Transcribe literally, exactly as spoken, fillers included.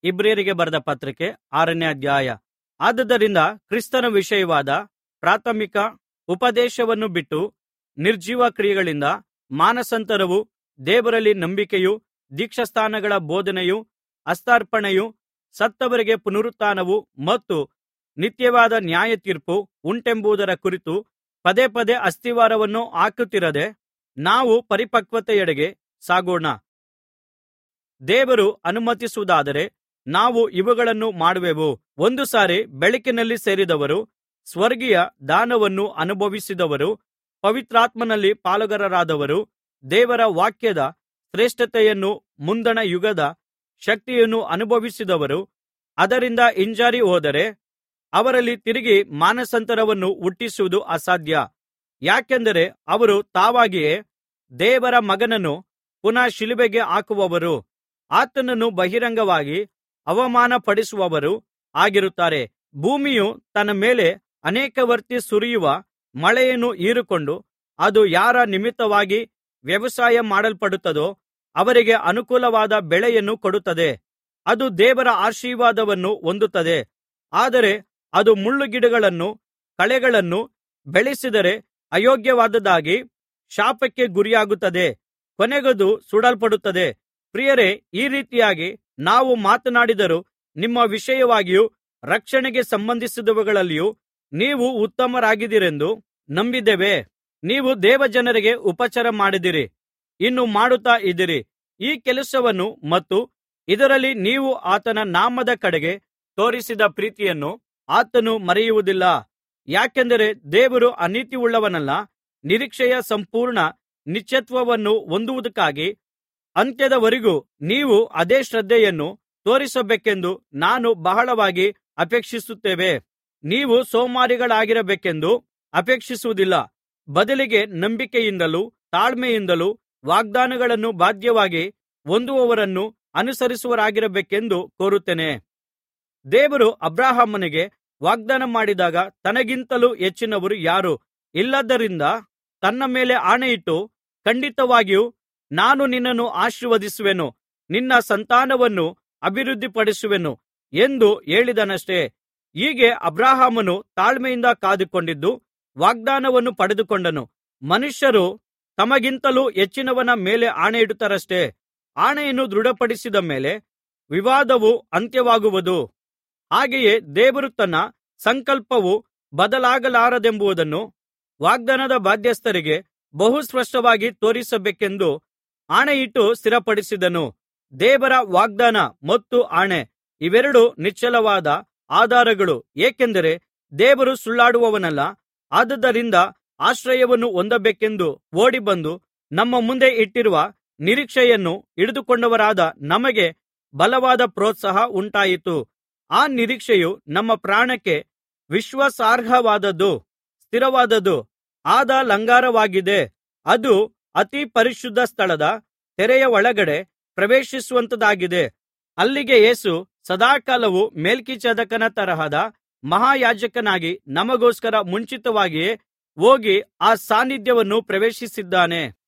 ಇಬ್ರಿಯರಿಗೆ ಬರೆದ ಪತ್ರಿಕೆ ಆರನೇ ಅಧ್ಯಾಯ. ಆದುದರಿಂದ ಕ್ರಿಸ್ತನ ವಿಷಯವಾದ ಪ್ರಾಥಮಿಕ ಉಪದೇಶವನ್ನು ಬಿಟ್ಟು ನಿರ್ಜೀವ ಕ್ರಿಯೆಗಳಿಂದ ಮಾನಸಾಂತರವೂ ದೇವರಲ್ಲಿ ನಂಬಿಕೆಯೂ ದೀಕ್ಷಾಸ್ನಾನಗಳ ಬೋಧನೆಯೂ ಹಸ್ತಾರ್ಪಣೆಯೂ ಸತ್ತವರಿಗೆ ಪುನರುತ್ಥಾನವೂ ಮತ್ತು ನಿತ್ಯವಾದ ನ್ಯಾಯತೀರ್ಪು ಉಂಟೆಂಬುದರ ಕುರಿತು ಪದೇ ಪದೇ ಅಸ್ತಿವಾರವನ್ನು ಹಾಕುತ್ತಿರದೆ ನಾವು ಪರಿಪಕ್ವತೆಯೆಡೆಗೆ ಸಾಗೋಣ. ದೇವರು ಅನುಮತಿಸುವುದಾದರೆ ನಾವು ಇವುಗಳನ್ನು ಮಾಡುವೆವು. ಒಂದು ಸಾರಿ ಬೆಳಕಿನಲ್ಲಿ ಸೇರಿದವರು, ಸ್ವರ್ಗೀಯ ದಾನವನ್ನು ಅನುಭವಿಸಿದವರು, ಪವಿತ್ರಾತ್ಮನಲ್ಲಿ ಪಾಲುಗಾರರಾದವರು, ದೇವರ ವಾಕ್ಯದ ಶ್ರೇಷ್ಠತೆಯನ್ನೂ ಮುಂದಣ ಯುಗದ ಶಕ್ತಿಯನ್ನೂ ಅನುಭವಿಸಿದವರು ಅದರಿಂದ ಹಿಂಜಾರಿ ಹೋದರೆ ಅವರಲ್ಲಿ ತಿರುಗಿ ಮಾನಸಾಂತರವನ್ನು ಹುಟ್ಟಿಸುವುದು ಅಸಾಧ್ಯ. ಯಾಕೆಂದರೆ ಅವರು ತಾವಾಗಿಯೇ ದೇವರ ಮಗನನ್ನು ಪುನಃ ಶಿಲುಬೆಗೆ ಹಾಕುವವರೂ ಆತನನ್ನು ಬಹಿರಂಗವಾಗಿ ಅವಮಾನಪಡಿಸುವವರೂ ಆಗಿರುತ್ತಾರೆ. ಭೂಮಿಯು ತನ್ನ ಮೇಲೆ ಅನೇಕವರ್ತಿ ಸುರಿಯುವ ಮಳೆಯನ್ನು ಹೀರಿಕೊಂಡು ಅದು ಯಾರ ನಿಮಿತ್ತವಾಗಿ ವ್ಯವಸಾಯ ಮಾಡಲ್ಪಡುತ್ತದೋ ಅವರಿಗೆ ಅನುಕೂಲವಾದ ಬೆಳೆಯನ್ನು ಕೊಡುತ್ತದೆ. ಅದು ದೇವರ ಆಶೀರ್ವಾದವನ್ನು ಹೊಂದುತ್ತದೆ. ಆದರೆ ಅದು ಮುಳ್ಳುಗಿಡಗಳನ್ನೂ ಕಳೆಗಳನ್ನೂ ಬೆಳೆಸಿದರೆ ಅಯೋಗ್ಯವಾದದ್ದಾಗಿ ಶಾಪಕ್ಕೆ ಗುರಿಯಾಗುತ್ತದೆ, ಕೊನೆಗದು ಸುಡಲ್ಪಡುತ್ತದೆ. ಪ್ರಿಯರೇ, ಈ ರೀತಿಯಾಗಿ ನಾವು ಮಾತನಾಡಿದರೂ ನಿಮ್ಮ ವಿಷಯವಾಗಿಯೂ ರಕ್ಷಣೆಗೆ ಸಂಬಂಧಿಸಿದವುಗಳಲ್ಲಿಯೂ ನೀವು ಉತ್ತಮರಾಗಿದ್ದೀರೆಂದು ನಂಬಿದ್ದೇವೆ. ನೀವು ದೇವಜನರಿಗೆ ಉಪಚಾರ ಮಾಡಿದಿರಿ, ಇನ್ನು ಮಾಡುತ್ತಾ ಇದ್ದೀರಿ. ಈ ಕೆಲಸವನ್ನು ಮತ್ತು ಇದರಲ್ಲಿ ನೀವು ಆತನ ನಾಮದ ಕಡೆಗೆ ತೋರಿಸಿದ ಪ್ರೀತಿಯನ್ನು ಆತನು ಮರೆಯುವುದಿಲ್ಲ. ಯಾಕೆಂದರೆ ದೇವರು ಅನೀತಿಯುಳ್ಳವನಲ್ಲ, ನಿರೀಕ್ಷೆಯ ಸಂಪೂರ್ಣ ನಿತ್ಯತ್ವವನ್ನು ಹೊಂದುವುದಕ್ಕಾಗಿ ಅಂತ್ಯದವರೆಗೂ ನೀವು ಅದೇ ಶ್ರದ್ಧೆಯನ್ನು ತೋರಿಸಬೇಕೆಂದು ನಾನು ಬಹಳವಾಗಿ ಅಪೇಕ್ಷಿಸುತ್ತೇವೆ. ನೀವು ಸೋಮಾರಿಗಳಾಗಿರಬೇಕೆಂದು ಅಪೇಕ್ಷಿಸುವುದಿಲ್ಲ, ಬದಲಿಗೆ ನಂಬಿಕೆಯಿಂದಲೂ ತಾಳ್ಮೆಯಿಂದಲೂ ವಾಗ್ದಾನಗಳನ್ನು ಬಾಧ್ಯವಾಗಿ ಹೊಂದುವವರನ್ನು ಅನುಸರಿಸುವವರಾಗಿರಬೇಕೆಂದು ಕೋರುತ್ತೇನೆ. ದೇವರು ಅಬ್ರಹಾಮನಿಗೆ ವಾಗ್ದಾನ ಮಾಡಿದಾಗ ತನಗಿಂತಲೂ ಹೆಚ್ಚಿನವರು ಯಾರೂ ಇಲ್ಲದ್ದರಿಂದ ತನ್ನ ಮೇಲೆ ಆಣೆಯಿಟ್ಟು, ಖಂಡಿತವಾಗಿಯೂ ನಾನು ನಿನ್ನನ್ನು ಆಶೀರ್ವದಿಸುವೆನು, ನಿನ್ನ ಸಂತಾನವನ್ನು ಅಭಿವೃದ್ಧಿಪಡಿಸುವೆನು ಎಂದು ಹೇಳಿದನಷ್ಟೆ. ಹೀಗೆ ಅಬ್ರಹಾಮನು ತಾಳ್ಮೆಯಿಂದ ಕಾದುಕೊಂಡಿದ್ದು ವಾಗ್ದಾನವನ್ನು ಪಡೆದುಕೊಂಡನು. ಮನುಷ್ಯರು ತಮಗಿಂತಲೂ ಹೆಚ್ಚಿನವನ ಮೇಲೆ ಆಣೆಯಿಡುತ್ತಾರಷ್ಟೆ. ಆಣೆಯನ್ನು ದೃಢಪಡಿಸಿದ ಮೇಲೆ ವಿವಾದವು ಅಂತ್ಯವಾಗುವುದು. ಹಾಗೆಯೇ ದೇವರು ತನ್ನ ಸಂಕಲ್ಪವು ಬದಲಾಗಲಾರದೆಂಬುದನ್ನು ವಾಗ್ದಾನದ ಬಾಧ್ಯಸ್ಥರಿಗೆ ಬಹು ಸ್ಪಷ್ಟವಾಗಿ ತೋರಿಸಬೇಕೆಂದು ಆಣೆಯಿಟ್ಟು ಸ್ಥಿರಪಡಿಸಿದನು. ದೇವರ ವಾಗ್ದಾನ ಮತ್ತು ಆಣೆ ಇವೆರಡೂ ನಿಶ್ಚಲವಾದ ಆಧಾರಗಳು. ಏಕೆಂದರೆ ದೇವರು ಸುಳ್ಳಾಡುವವನಲ್ಲ. ಆದುದರಿಂದ ಆಶ್ರಯವನ್ನು ಹೊಂದಬೇಕೆಂದು ಓಡಿಬಂದು ನಮ್ಮ ಮುಂದೆ ಇಟ್ಟಿರುವ ನಿರೀಕ್ಷೆಯನ್ನು ಹಿಡಿದುಕೊಂಡವರಾದ ನಮಗೆ ಬಲವಾದ ಪ್ರೋತ್ಸಾಹ ಉಂಟಾಯಿತು. ಆ ನಿರೀಕ್ಷೆಯು ನಮ್ಮ ಪ್ರಾಣಕ್ಕೆ ವಿಶ್ವಾಸಾರ್ಹವಾದದ್ದು, ಸ್ಥಿರವಾದದ್ದು ಆದ ಲಂಗರವಾಗಿದೆ. ಅದು ಅತಿ ಪರಿಶುದ್ಧ ಸ್ಥಳದ ತೆರೆಯ ಒಳಗಡೆ ಪ್ರವೇಶಿಸುವಂಥದ್ದಾಗಿದೆ. ಅಲ್ಲಿಗೆ ಯೇಸು ಸದಾಕಾಲವೂ ಮೆಲ್ಕಿಜೆದೇಕನ ತರಹದ ಮಹಾಯಾಜಕನಾಗಿ ನಮಗೋಸ್ಕರ ಮುಂಚಿತವಾಗಿಯೇ ಹೋಗಿ ಆ ಸಾನ್ನಿಧ್ಯವನ್ನು ಪ್ರವೇಶಿಸಿದ್ದಾನೆ.